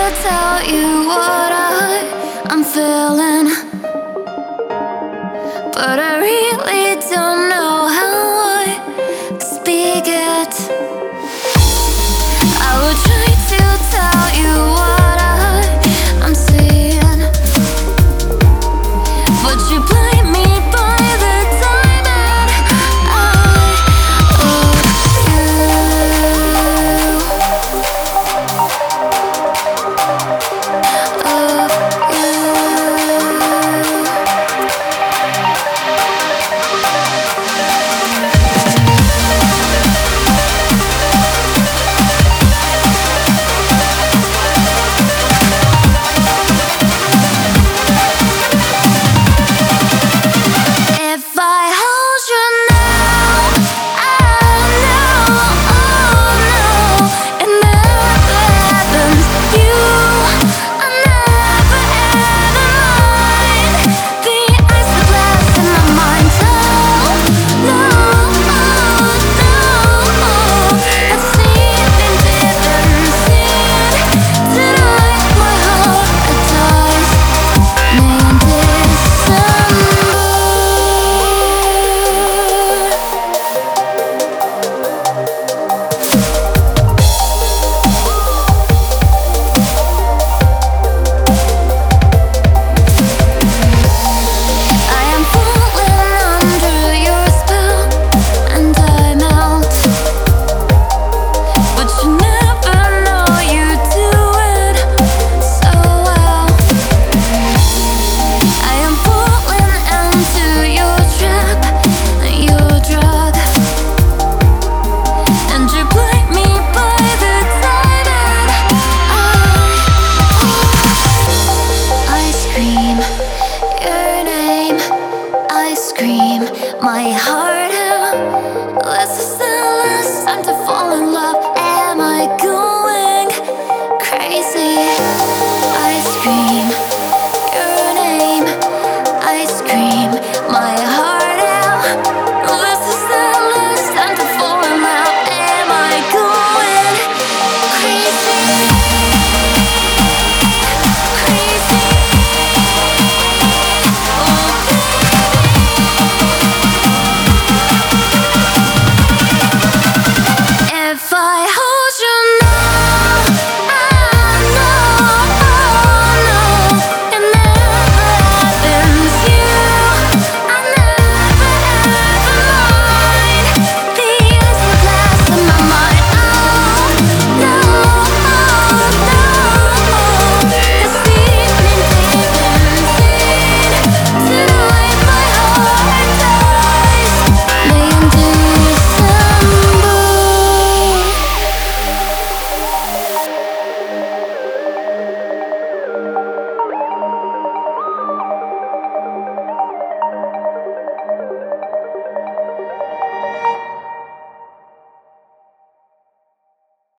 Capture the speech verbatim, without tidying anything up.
tell you what I, I'm feeling, but I really don't know how I speak it. I would try to tell you what I, I'm seeing, but you blame me by the time that I love my heart out. This is the last time to fall in love. Am I going crazy? I scream your name. I scream my heart out. This is the last time to fall in love. Am I going crazy? Crazy. Oh, if I hold